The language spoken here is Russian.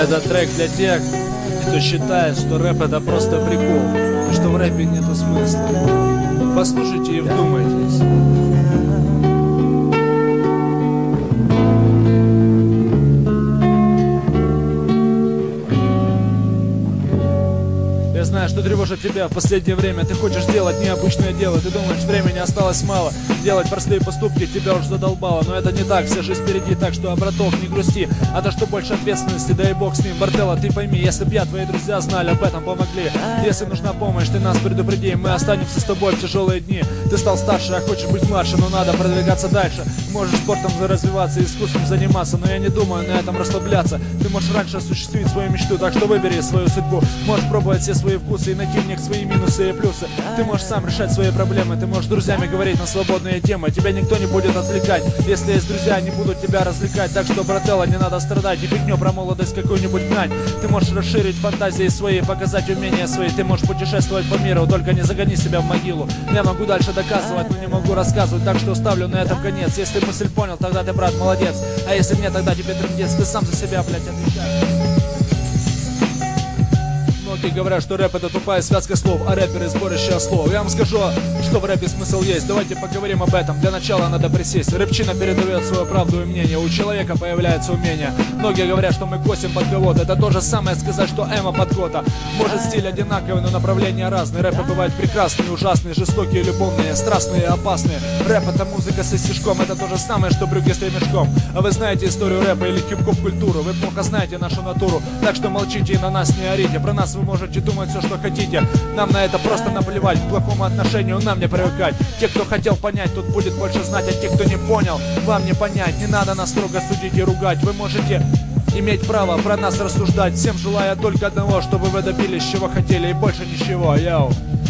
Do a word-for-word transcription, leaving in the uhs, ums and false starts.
Этот трек для тех, кто считает, что рэп это просто прикол, и что в рэпе нету смысла. Послушайте и вдумайтесь. Я знаю, что тревожит тебя в последнее время. Ты хочешь сделать необычное дело. Ты думаешь, времени осталось мало. Делать простые поступки тебя уже задолбало. Но это не так, вся жизнь впереди. Так что, браток, не грусти. А то, что больше ответственности, да и бог с ним. Бартелла, ты пойми, если б я, твои друзья знали, об этом помогли. Если нужна помощь, ты нас предупреди. Мы останемся с тобой в тяжелые дни. Ты стал старше, а хочешь быть младше, но надо продвигаться дальше. Можешь спортом развиваться и искусством заниматься, но я не думаю на этом расслабляться. Ты можешь раньше осуществить свою мечту, так что выбери свою судьбу. Можешь пробовать все свои вкусы и найти в них свои минусы и плюсы. Ты можешь сам решать свои проблемы. Ты можешь с друзьями говорить на свободные темы. Тебя никто не будет отвлекать. Если есть друзья, они будут тебя развлекать. Так что, брателло, не надо страдать и фигню про молодость какую-нибудь гнать. Ты можешь расширить фантазии свои, показать умения свои. Ты можешь путешествовать по миру, только не загони себя в могилу. Я могу дальше доказывать, но не могу рассказывать. Так что ставлю на этом конец. Если мысль понял, тогда ты, брат, молодец. А если нет, тогда тебе трындец. Ты сам за себя, блядь, отвечаешь. Многие говорят, что рэп это тупая связка слов, а рэперы сборище слов. Я вам скажу, что в рэпе смысл есть. Давайте поговорим об этом. Для начала надо присесть. Рэпчина передает свою правду и мнение. У человека появляется умение. Многие говорят, что мы косим под кого-то. Это то же самое сказать, что эмо под кота. Может, стиль одинаковый, но направления разные. Рэпы бывают прекрасные, ужасные, жестокие, любовные, страстные, опасные. Рэп это музыка со стишком. Это то же самое, что брюки с ремешком. А вы знаете историю рэпа или хип-хоп культуру? Вы плохо знаете нашу натуру. Так что молчите и на нас не орите. Про нас вы можете думать все, что хотите. Нам на это просто наплевать. К плохому отношению нам не привыкать. Те, кто хотел понять, тут будет больше знать. А те, кто не понял, вам не понять. Не надо нас строго судить и ругать. Вы можете иметь право про нас рассуждать. Всем желаю только одного, чтобы вы добились чего хотели и больше ничего. Йоу.